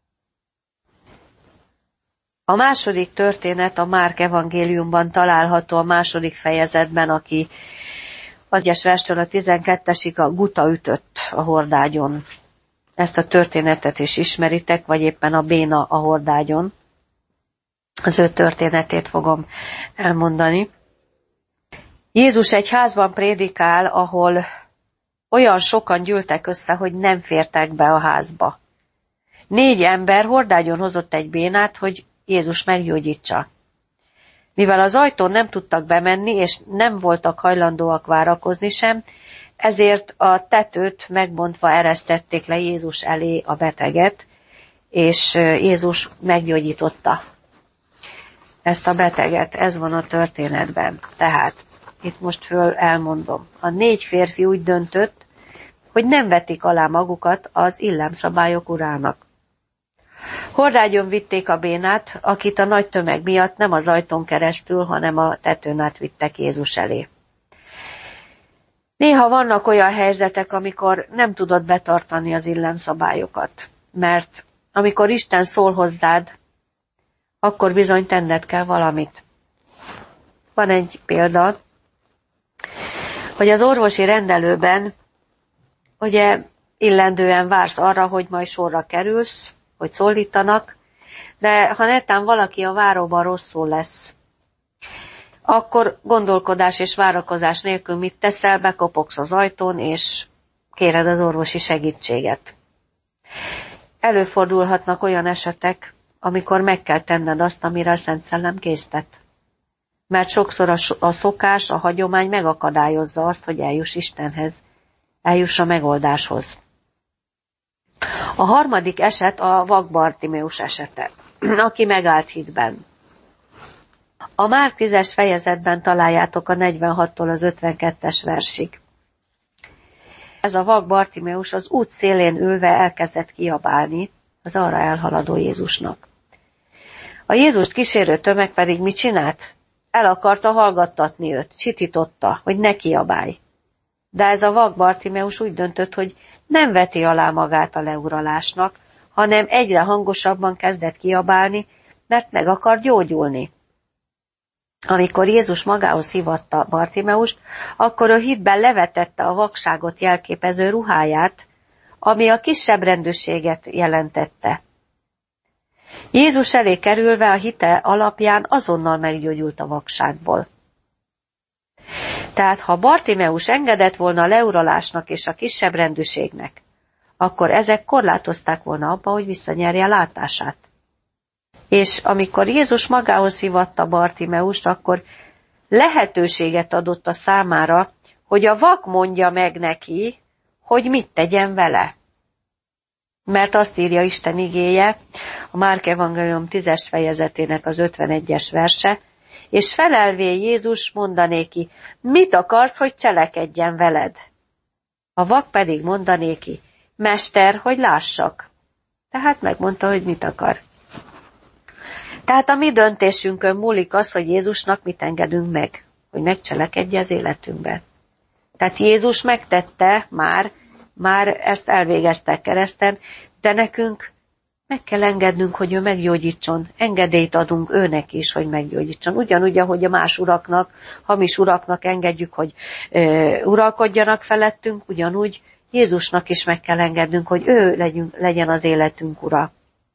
A második történet a Márk evangéliumban található a második fejezetben, aki az egyes verstől a tizenkettesig a guta ütött a hordágyon. Ezt a történetet is ismeritek, vagy éppen a béna a hordágyon. Az ő történetét fogom elmondani. Jézus egy házban prédikál, ahol olyan sokan gyűltek össze, hogy nem fértek be a házba. Négy ember hordágyon hozott egy bénát, hogy Jézus meggyógyítsa. Mivel az ajtón nem tudtak bemenni, és nem voltak hajlandóak várakozni sem, ezért a tetőt megbontva eresztették le Jézus elé a beteget, és Jézus meggyógyította ezt a beteget. Ez van a történetben. Tehát itt most föl elmondom. A négy férfi úgy döntött, hogy nem vetik alá magukat az illemszabályok urának. Hordágyon vitték a bénát, akit a nagy tömeg miatt nem az ajtón keresztül, hanem a tetőn át vittek Jézus elé. Néha vannak olyan helyzetek, amikor nem tudod betartani az illemszabályokat, mert amikor Isten szól hozzád, akkor bizony tenned kell valamit. Van egy példa, hogy az orvosi rendelőben ugye illendően vársz arra, hogy majd sorra kerülsz, hogy szólítanak, de ha netán valaki a váróban rosszul lesz, akkor gondolkodás és várakozás nélkül mit teszel, bekopogsz az ajtón, és kéred az orvosi segítséget. Előfordulhatnak olyan esetek, amikor meg kell tenned azt, amire a Szent Szellem késztet. Mert sokszor a szokás, a hagyomány megakadályozza azt, hogy eljuss Istenhez, eljuss a megoldáshoz. A harmadik eset a vak Bartimeus esete, aki megállt hitben. A Márk tízes fejezetben találjátok a negyvenhattól az ötvenkettes versig. Ez a vak Bartimeus az út szélén ülve elkezdett kiabálni az arra elhaladó Jézusnak. A Jézust kísérő tömeg pedig mit csinált? El akarta hallgattatni őt, csitította, hogy ne kiabálj. De ez a vak Bartimeus úgy döntött, hogy nem veti alá magát a leuralásnak, hanem egyre hangosabban kezdett kiabálni, mert meg akar gyógyulni. Amikor Jézus magához hívatta Bartimeust, akkor ő hitben levetette a vakságot jelképező ruháját, ami a kisebb rendőrséget jelentette. Jézus elé kerülve a hite alapján azonnal meggyógyult a vakságból. Tehát ha Bartimeus engedett volna a leuralásnak és a kisebb rendűségnek, akkor ezek korlátozták volna abba, hogy visszanyerje látását. És amikor Jézus magához hívatta Bartimeust, akkor lehetőséget adott a számára, hogy a vak mondja meg neki, hogy mit tegyen vele. Mert azt írja Isten igéje, a Márk evangélium tízes fejezetének az ötvenegyes verse, és felelvé Jézus mondanéki, mit akarsz, hogy cselekedjen veled? A vak pedig mondanéki, mester, hogy lássak. Tehát megmondta, hogy mit akar. Tehát a mi döntésünkön múlik az, hogy Jézusnak mit engedünk meg, hogy megcselekedje az életünkben. Tehát Jézus megtette már, már ezt elvégezte kereszten, de nekünk meg kell engednünk, hogy ő meggyógyítson. Engedélyt adunk őnek is, hogy meggyógyítson. Ugyanúgy, ahogy a más uraknak, hamis uraknak engedjük, hogy ö, uralkodjanak felettünk, ugyanúgy Jézusnak is meg kell engednünk, hogy ő legyünk, legyen az életünk ura.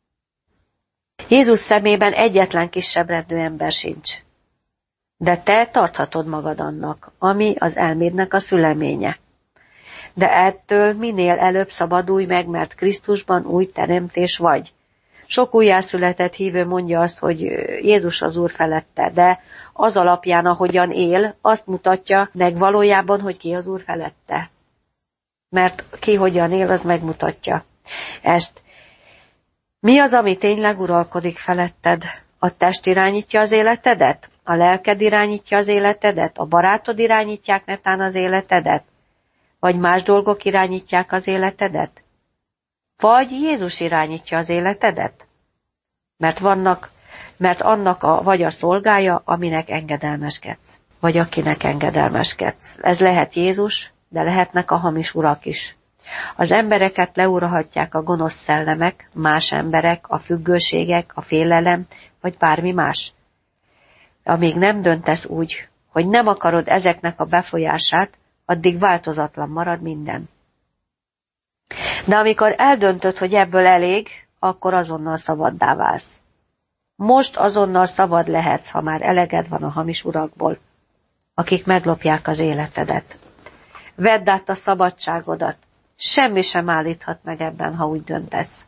Jézus szemében egyetlen kisebbrendű ember sincs. De te tarthatod magad annak, ami az elmédnek a szüleménye. De ettől minél előbb szabadulj meg, mert Krisztusban új teremtés vagy. Sok újjászületett hívő mondja azt, hogy Jézus az Úr felette, de az alapján, ahogyan él, azt mutatja meg valójában, hogy ki az Úr felette. Mert ki hogyan él, az megmutatja ezt. Mi az, ami tényleg uralkodik feletted? A test irányítja az életedet? A lelked irányítja az életedet? A barátod irányítják netán az életedet? Vagy más dolgok irányítják az életedet? Vagy Jézus irányítja az életedet? Mert vannak, mert annak a, vagy a szolgája, aminek engedelmeskedsz. Vagy akinek engedelmeskedsz. Ez lehet Jézus, de lehetnek a hamis urak is. Az embereket leuralhatják a gonosz szellemek, más emberek, a függőségek, a félelem, vagy bármi más. Amíg nem döntesz úgy, hogy nem akarod ezeknek a befolyását, addig változatlan marad minden. De amikor eldöntöd, hogy ebből elég, akkor azonnal szabaddá válsz. Most azonnal szabad lehetsz, ha már eleged van a hamis urakból, akik meglopják az életedet. Vedd át a szabadságodat, semmi sem állíthat meg ebben, ha úgy döntesz.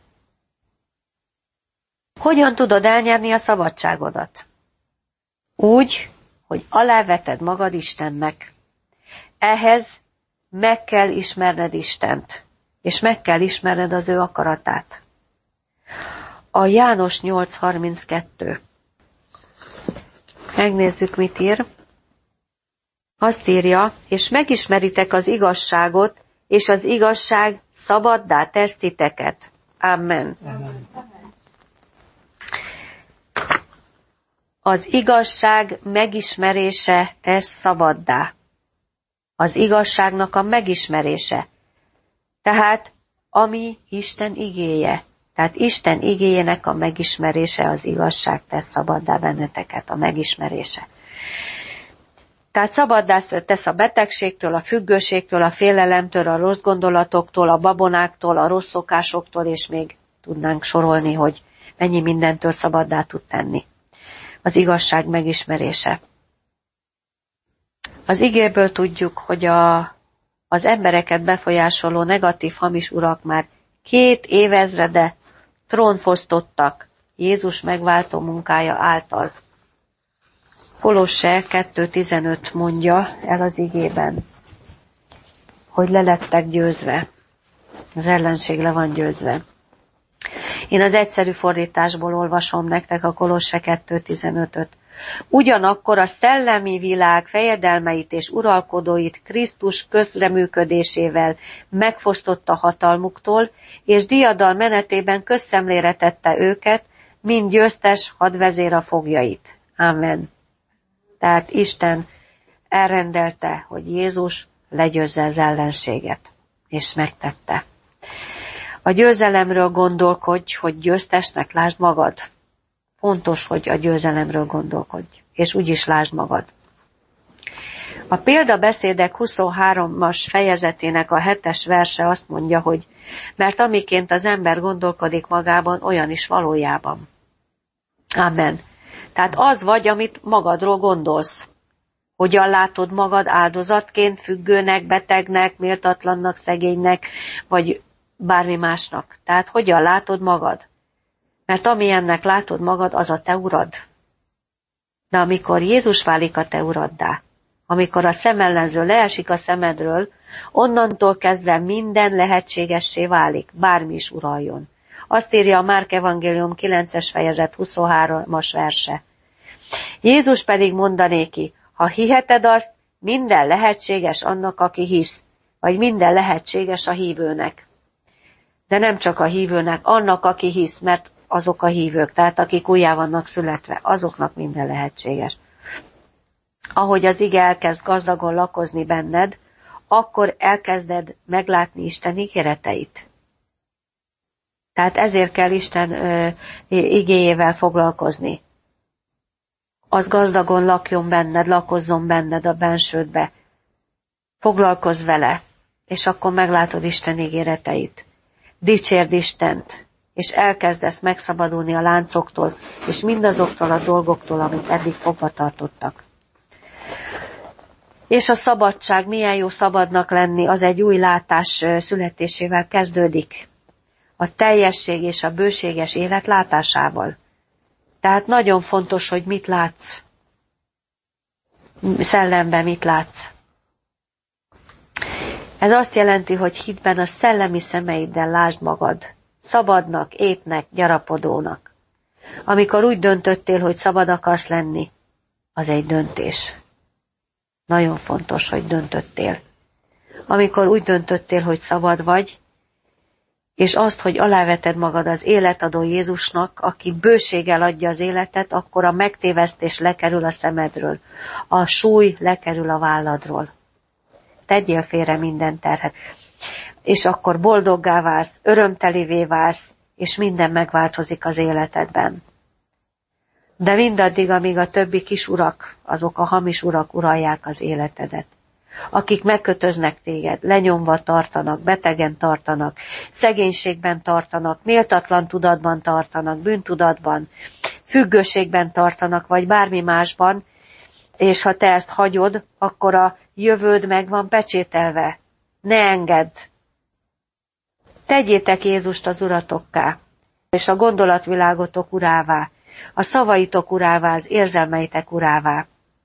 Hogyan tudod elnyerni a szabadságodat? Úgy, hogy aláveted magad Istennek. Ehhez meg kell ismerned Istent, és meg kell ismerned az ő akaratát. A János nyolc harminckettő. Megnézzük, mit ír. Azt írja, és megismeritek az igazságot, és az igazság szabaddá tesz titeket. Amen. Amen. Az igazság megismerése tesz szabaddá. Az igazságnak a megismerése. Tehát, ami Isten igéje. Tehát Isten igéjének a megismerése, az igazság tesz szabaddá benneteket, a megismerése. Tehát szabaddá tesz a betegségtől, a függőségtől, a félelemtől, a rossz gondolatoktól, a babonáktól, a rossz szokásoktól, és még tudnánk sorolni, hogy mennyi mindentől szabaddá tud tenni. Az igazság megismerése. Az igéből tudjuk, hogy a, az embereket befolyásoló negatív hamis urak már két évezrede trónfosztottak Jézus megváltó munkája által. Kolosse kettő tizenöt mondja el az igében, hogy le lettek győzve. Az ellenség le van győzve. Én az egyszerű fordításból olvasom nektek a Kolosse kettő tizenötöt. Ugyanakkor a szellemi világ fejedelmeit és uralkodóit Krisztus közreműködésével megfosztotta hatalmuktól, és diadal menetében közszemlére tette őket, mint győztes hadvezér a foglyait. Amen. Tehát Isten elrendelte, hogy Jézus legyőzze az ellenséget, és megtette. A győzelemről gondolkodj, hogy győztesnek lásd magad. Fontos, hogy a győzelemről gondolkodj, és úgy is lásd magad. A példabeszédek huszonhármas fejezetének a hetes verse azt mondja, hogy mert amiként az ember gondolkodik magában, olyan is valójában. Amen. Tehát az vagy, amit magadról gondolsz. Hogyan látod magad áldozatként, függőnek, betegnek, méltatlannak, szegénynek, vagy bármi másnak. Tehát hogyan látod magad? Mert amilyennek látod magad, az a te urad. De amikor Jézus válik a te uraddá, amikor a szemellenző leesik a szemedről, onnantól kezdve minden lehetségessé válik, bármi is uraljon. Azt írja a Márk evangélium kilences fejezet huszonhármas verse. Jézus pedig mondanéki, ha hiheted azt, minden lehetséges annak, aki hisz, vagy minden lehetséges a hívőnek. De nem csak a hívőnek, annak, aki hisz, mert azok a hívők, tehát akik újjá vannak születve, azoknak minden lehetséges. Ahogy az ige elkezd gazdagon lakozni benned, akkor elkezded meglátni Isten ígéreteit. Tehát ezért kell Isten ö, igéjével foglalkozni. Az gazdagon lakjon benned, lakozzon benned a bensődbe. Foglalkozz vele, és akkor meglátod Isten ígéreteit. Dicsérd Istent, és elkezdesz megszabadulni a láncoktól, és mindazoktól a dolgoktól, amit eddig fogva tartottak. És a szabadság, milyen jó szabadnak lenni, az egy új látás születésével kezdődik. A teljesség és a bőséges élet látásával. Tehát nagyon fontos, hogy mit látsz. Szellemben mit látsz. Ez azt jelenti, hogy hitben a szellemi szemeiddel lásd magad. Szabadnak, épnek, gyarapodónak. Amikor úgy döntöttél, hogy szabad akarsz lenni, az egy döntés. Nagyon fontos, hogy döntöttél. Amikor úgy döntöttél, hogy szabad vagy, és azt, hogy aláveted magad az életadó Jézusnak, aki bőséggel adja az életet, akkor a megtévesztés lekerül a szemedről, a súly lekerül a válladról. Tegyél félre minden terhet. és akkor boldoggá válsz, örömtelivé válsz, és minden megváltozik az életedben. De mindaddig, amíg a többi kis urak, azok a hamis urak uralják az életedet, akik megkötöznek téged, lenyomva tartanak, betegen tartanak, szegénységben tartanak, méltatlan tudatban tartanak, bűntudatban, függőségben tartanak, vagy bármi másban, és ha te ezt hagyod, akkor a jövőd meg van pecsételve. Ne engedd! Tegyétek Jézust az uratokká, és a gondolatvilágotok urává, a szavaitok urává, az érzelmeitek urává.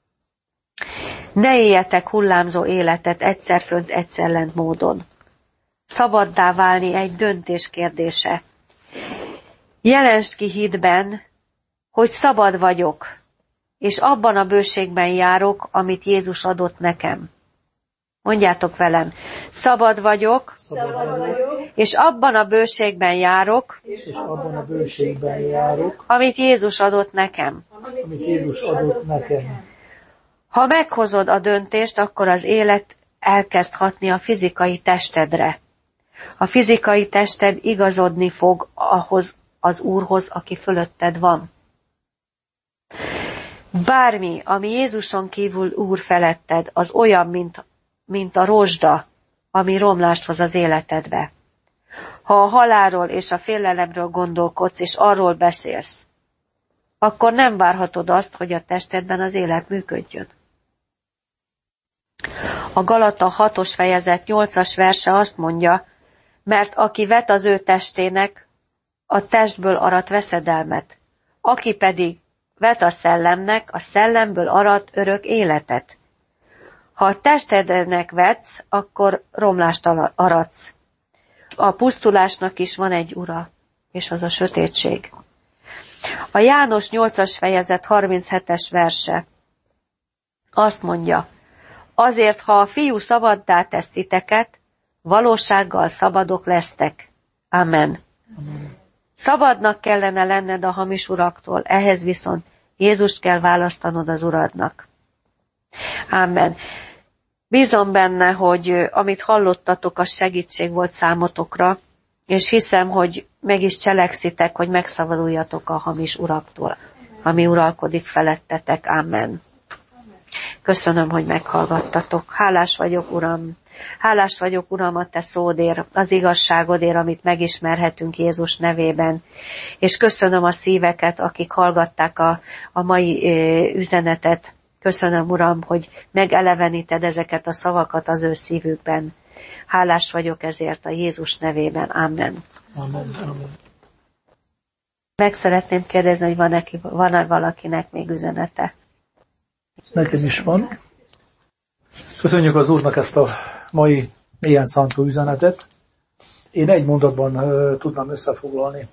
Ne éljetek hullámzó életet egyszer fönt, egyszer lent módon. Szabaddá válni egy döntés kérdése. Jelensd ki hitben, hogy szabad vagyok, és abban a bőségben járok, amit Jézus adott nekem. Mondjátok velem, szabad vagyok, Szabad vagyok, és abban a bőségben járok, és abban a bőségben járok, amit Jézus adott nekem. amit Jézus adott nekem. Ha meghozod a döntést, akkor az élet elkezd hatni a fizikai testedre. A fizikai tested igazodni fog ahhoz az Úrhoz, aki fölötted van. Bármi, ami Jézuson kívül Úr feletted, az olyan, mint, mint a rozsda, ami romlást hoz az életedbe. Ha a halálról és a félelemről gondolkodsz, és arról beszélsz, akkor nem várhatod azt, hogy a testedben az élet működjön. A Galata hatos fejezet nyolcas verse azt mondja, mert aki vet az ő testének, a testből arat veszedelmet, aki pedig vet a szellemnek, a szellemből arat örök életet. Ha a testednek vetsz, akkor romlást aratsz. A pusztulásnak is van egy ura, és az a sötétség. A János nyolcas fejezet harminchetes verse azt mondja, azért, ha a fiú szabaddá tesz titeket, valósággal szabadok lesztek. Amen. Amen. Szabadnak kellene lenned a hamis uraktól, ehhez viszont Jézust kell választanod az uradnak. Amen. Bízom benne, hogy amit hallottatok, az segítség volt számotokra, és hiszem, hogy meg is cselekszitek, hogy megszabaduljatok a hamis uraktól, ami uralkodik felettetek. Amen. Köszönöm, hogy meghallgattatok. Hálás vagyok, Uram. Hálás vagyok, Uram, a Te szódért, az igazságodért, amit megismerhetünk Jézus nevében. És köszönöm a szíveket, akik hallgatták a, a mai ö, üzenetet. Köszönöm, Uram, hogy megeleveníted ezeket a szavakat az ő szívükben. Hálás vagyok ezért a Jézus nevében. Amen. Amen. Amen. Meg szeretném kérdezni, hogy van-e, van-e valakinek még üzenete? Nekem is van. Köszönjük az Úrnak ezt a mai mélyen szántó üzenetet. Én egy mondatban uh, tudnám összefoglalni.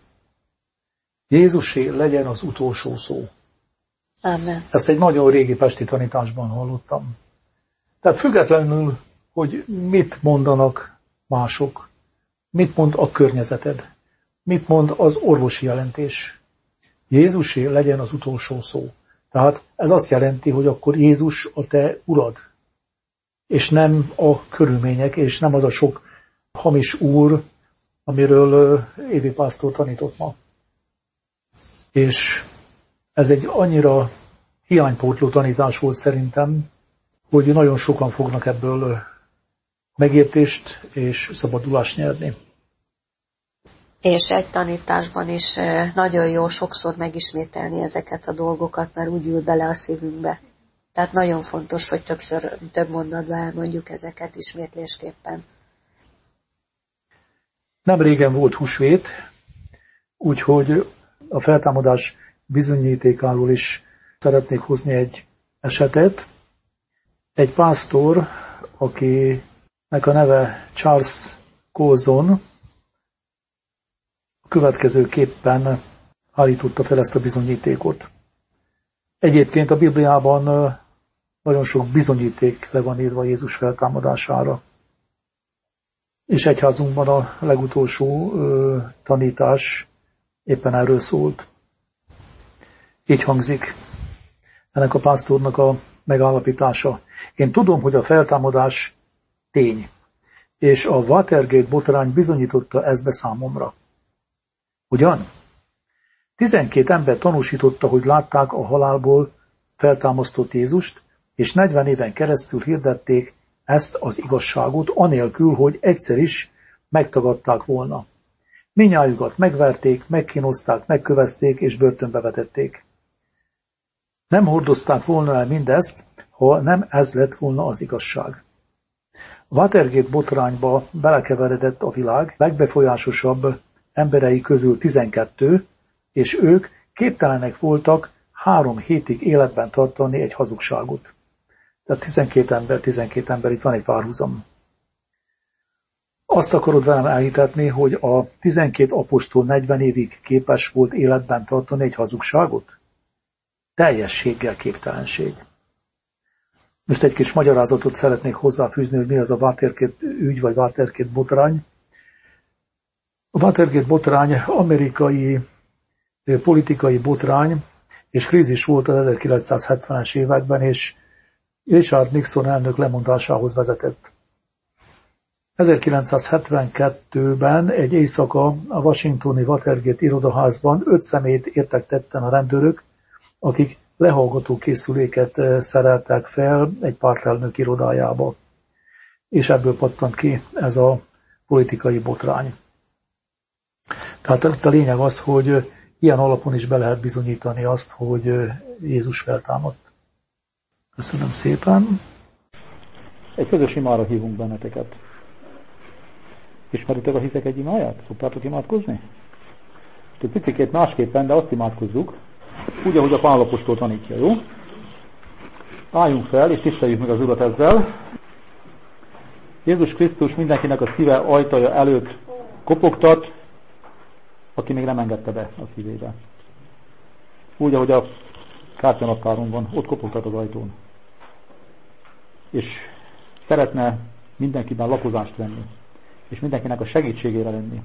Jézusé legyen az utolsó szó. Amen. Ezt egy nagyon régi pesti tanításban hallottam. Tehát függetlenül, hogy mit mondanak mások, mit mond a környezeted, mit mond az orvosi jelentés. Jézusé legyen az utolsó szó. Tehát ez azt jelenti, hogy akkor Jézus a te urad, és nem a körülmények, és nem az a sok hamis úr, amiről Évi pásztor tanított ma. És ez egy annyira hiánypótló tanítás volt szerintem, hogy nagyon sokan fognak ebből megértést és szabadulást nyerni. És egy tanításban is nagyon jó sokszor megismételni ezeket a dolgokat, mert úgy ül bele a szívünkbe. Tehát nagyon fontos, hogy többször, több mondatban elmondjuk ezeket ismétlésképpen. Nem régen volt húsvét, úgyhogy a feltámadás bizonyítékáról is szeretnék hozni egy esetet. Egy pásztor, akinek a neve Charles Colson, következőképpen állította fel ezt a bizonyítékot. Egyébként a Bibliában nagyon sok bizonyíték le van írva Jézus feltámadására. És egyházunkban a legutolsó ö, tanítás éppen erről szólt. Így hangzik ennek a pásztornak a megállapítása. Én tudom, hogy a feltámadás tény. és a Watergate botrány bizonyította ezt be számomra. Ugyan? Tizenkét ember tanúsította, hogy látták a halálból feltámasztott Jézust, és negyven éven keresztül hirdették ezt az igazságot, anélkül, hogy egyszer is megtagadták volna. Mindnyájukat megverték, megkínozták, megkövezték és börtönbe vetették. Nem hordozták volna el mindezt, ha nem ez lett volna az igazság. Watergate botrányba belekeveredett a világ legbefolyásosabb emberei közül tizenkettő, és ők képtelenek voltak három hétig életben tartani egy hazugságot. Tehát tizenkét ember, tizenkét ember, itt van egy párhuzam. Azt akarod velem elhitetni, hogy a tizenkét apostol negyven évig képes volt életben tartani egy hazugságot? Teljességgel képtelenség. Most egy kis magyarázatot szeretnék hozzáfűzni, hogy mi az a Watergate ügy, vagy Watergate botrány. A Watergate botrány amerikai politikai botrány és krízis volt az ezerkilencszázhetvenes években, és Richard Nixon elnök lemondásához vezetett. ezerkilencszázhetvenkettőben egy éjszaka a washingtoni Watergate irodaházban öt személyt értek tetten a rendőrök, akik lehallgató készüléket szereltek fel egy pártelnök irodájába. És ebből pattant ki ez a politikai botrány. Tehát a lényeg az, hogy ilyen alapon is be lehet bizonyítani azt, hogy Jézus feltámadt. Köszönöm szépen. Egy közös imára hívunk benneteket. Ismeritek a hitek egy imáját? Szoktátok imádkozni? Egy picikét másképpen, de azt imádkozzuk, úgy, ahogy a Pál apostol tanítja, jó? Álljunk fel, és tiszteljük meg az Urat ezzel. Jézus Krisztus mindenkinek a szíve ajtaja előtt kopogtat, aki még nem engedte be a szívébe. Úgy, ahogy a kártyanaptáron van, ott kopogtat az ajtón. És szeretne mindenkiben lapozást venni, és mindenkinek a segítségére lenni.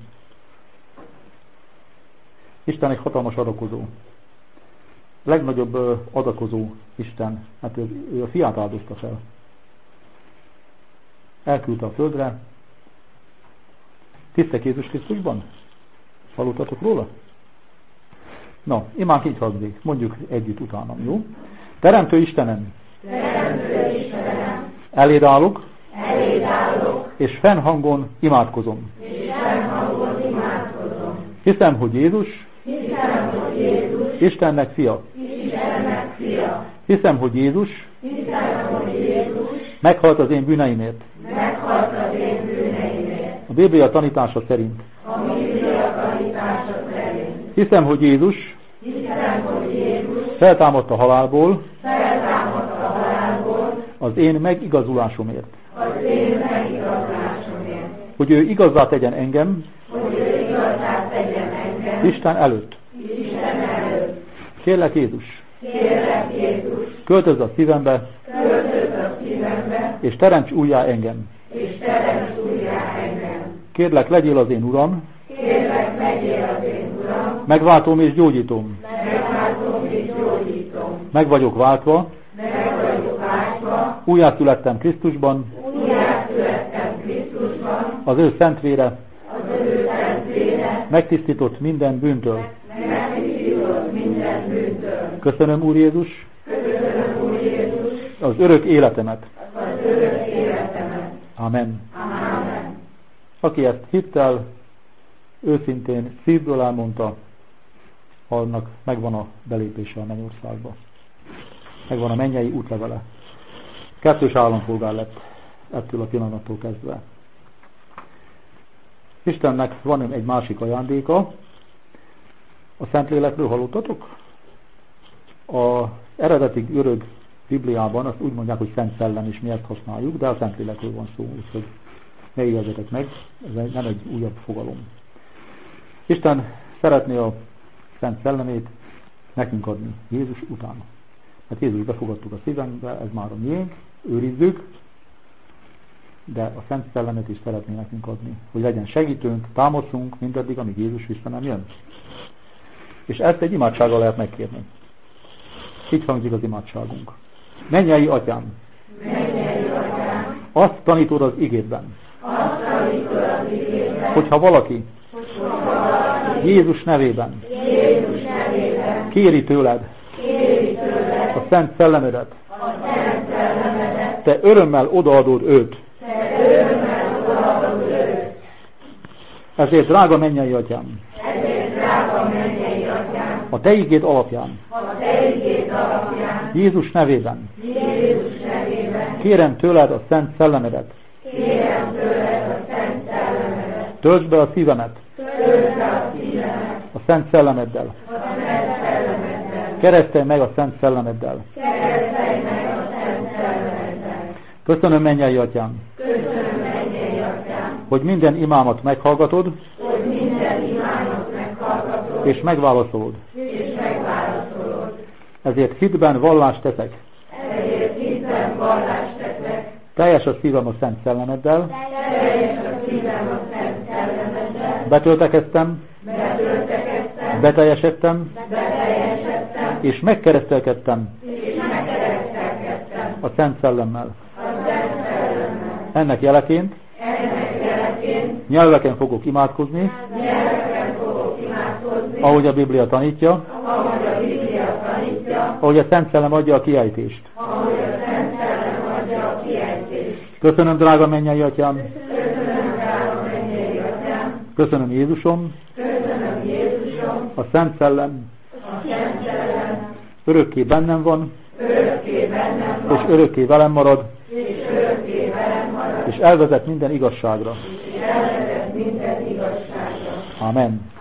Isten egy hatalmas adakozó. Legnagyobb adakozó Isten, hát ő, ő a fiát áldozta fel. Elküldte a földre. Tisztek Jézus Krisztusban? Hallottatok róla? Na, imánk így hangzik, mondjuk együtt utánam, jó? Teremtő Istenem, Teremtő Istenem, eléd állok, eléd állok, és fennhangon imádkozom. és fennhangon imádkozom. Hiszem, hogy Jézus, Hiszem, hogy Jézus, Istennek fia. Istennek fia. Hiszem, hogy Jézus, Hiszem, hogy Jézus, meghalt az én bűneimért. meghalt az én bűneimért. A Biblia tanítása szerint. A Biblia tanítása szerint. Hiszem, hogy Jézus, Hiszem, hogy Jézus, feltámadt a halálból, feltámadt a halálból, az én megigazulásomért. az én megigazolásomért. Hogy ő igazzá tegyen engem, Hogy ő igazát tegyen engem, Isten előtt. Isten előtt. Kérlek Jézus, Kérlek Jézus, költözz a szívembe, költözz a szívembe, és teremts újjá engem. és teremts újjá engem. Kérlek, legyél az én Uram, Kérlek, legyél az én Uram, megváltom és gyógyítom. megváltom és gyógyítom. Meg vagyok váltva, Meg vagyok váltva, újjászülettem Krisztusban, újjászülettem Krisztusban, az ő szent vére az ő szentvére, megtisztított minden bűntől. megtisztított minden bűntől. Köszönöm, Úr Jézus, Köszönöm, Úr Jézus, az örök életemet. az örök életemet. Amen. Amen. Aki ezt hittel, őszintén szívből elmondta, annak megvan a belépése a mennyországba. Megvan a mennyei útlevele. Kettős állampolgár lett ettől a pillanattól kezdve. Istennek van egy másik ajándéka. A Szentlélekről hallottatok? Az eredeti görög Bibliában azt úgy mondják, hogy Szent Szellem, és mi ezt használjuk, de a Szentlélekről van szó, úgyhogy ne ijedjetek meg, ez nem egy újabb fogalom. Isten szeretné a Szent Szellemét nekünk adni Jézus után. Hát Jézus befogadtuk a szívünkbe, ez már a miénk, őrizzük, de a Szent Szellemet is szeretné nekünk adni, hogy legyen segítőnk, támaszunk mindaddig, amíg Jézus vissza nem jön. És ezt egy imádsággal lehet megkérni. Így hangzik az imádságunk. Mennyei Atyám! Mennyei Atyám! Azt tanítod az igédben, Azt hogyha valaki Jézus nevében kéri tőled a Szent Szellemedet, te örömmel odaadod őt. Ezért, drága mennyei Atyám, a te igéd alapján, Jézus nevében, kérem tőled a Szent Szellemedet, töltsd be a szívemet a Szent Szellemeddel, keresztelj meg a Szent Szellemeddel. Köszönöm, mennyei Atyám, hogy minden imámat meghallgatod, és megválaszolod. Ezért hitben vallást teszek. Teljes a szívem a Szent Szellemeddel. Betöltekeztem, beteljesedtem, és megkeresztelkedtem a Szent Szellemmel. Ennek jeleként nyelveken fogok imádkozni, ahogy a Biblia tanítja, ahogy a Szent Szellem adja a kiejtést. Köszönöm, drága mennyei Atyám, köszönöm, Jézusom, a Szent Szellem örökké bennem van, és örökké velem marad, és elvezet minden igazságra. Amen.